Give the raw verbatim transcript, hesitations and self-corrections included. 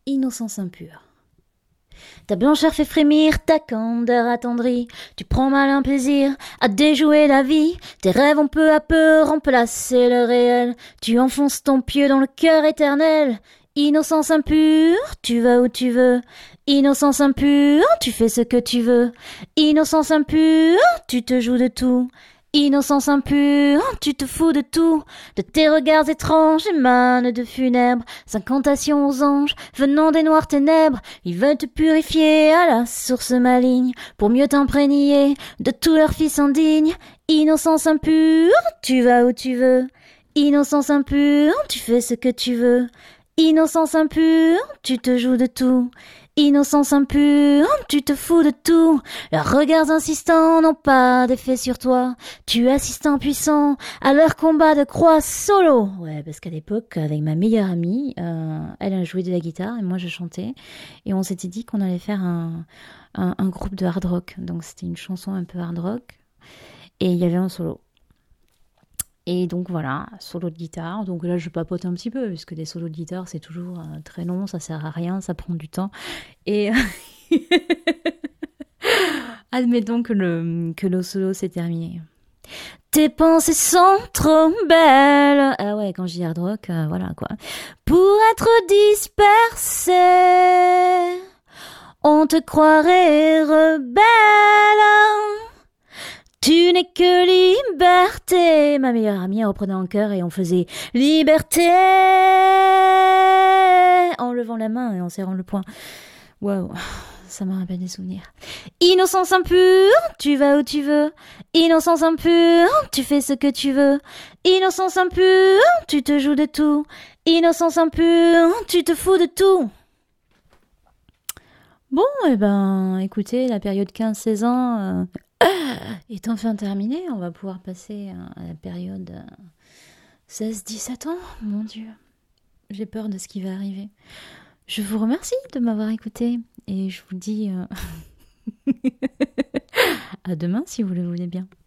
innocence impure. Ta blancheur fait frémir, ta candeur attendrie. Tu prends malin plaisir à déjouer la vie. Tes rêves ont peu à peu remplacé le réel. Tu enfonces ton pied dans le cœur éternel. Innocence impure, tu vas où tu veux. Innocence impure, tu fais ce que tu veux. Innocence impure, tu te joues de tout. Innocence impure, tu te fous de tout. De tes regards étranges émanent de funèbres incantations aux anges venant des noires ténèbres. Ils veulent te purifier à la source maligne pour mieux t'imprégner de tous leurs fils indignes. Innocence impure, tu vas où tu veux. Innocence impure, tu fais ce que tu veux. Innocence impure, tu te joues de tout. Innocence impure, tu te fous de tout. Leurs regards insistants n'ont pas d'effet sur toi. Tu assistes impuissant à leur combat de croix solo. Ouais, parce qu'à l'époque, avec ma meilleure amie, euh, elle a joué de la guitare et moi je chantais. Et on s'était dit qu'on allait faire un, un, un groupe de hard rock. Donc c'était une chanson un peu hard rock. Et il y avait un solo. Et donc voilà, solo de guitare. Donc là, je papote un petit peu, puisque des solos de guitare, c'est toujours euh, très long, ça sert à rien, ça prend du temps. Et admettons que le, que le solo s'est terminé. Tes pensées sont trop belles. Ah ouais, quand je dis hard rock, euh, voilà quoi. Pour être dispersées, on te croirait rebelle. Tu n'es que liberté. Ma meilleure amie reprenait en chœur et on faisait liberté en levant la main et en serrant le poing. Waouh, ça me rappelle des souvenirs. Innocence impure, tu vas où tu veux. Innocence impure, tu fais ce que tu veux. Innocence impure, tu te joues de tout. Innocence impure, tu te fous de tout. Bon, eh ben, écoutez, la période quinze seize ans euh, est enfin terminée. On va pouvoir passer à la période euh, seize dix-sept ans. Mon Dieu, j'ai peur de ce qui va arriver. Je vous remercie de m'avoir écouté et je vous dis euh, à demain si vous le voulez bien.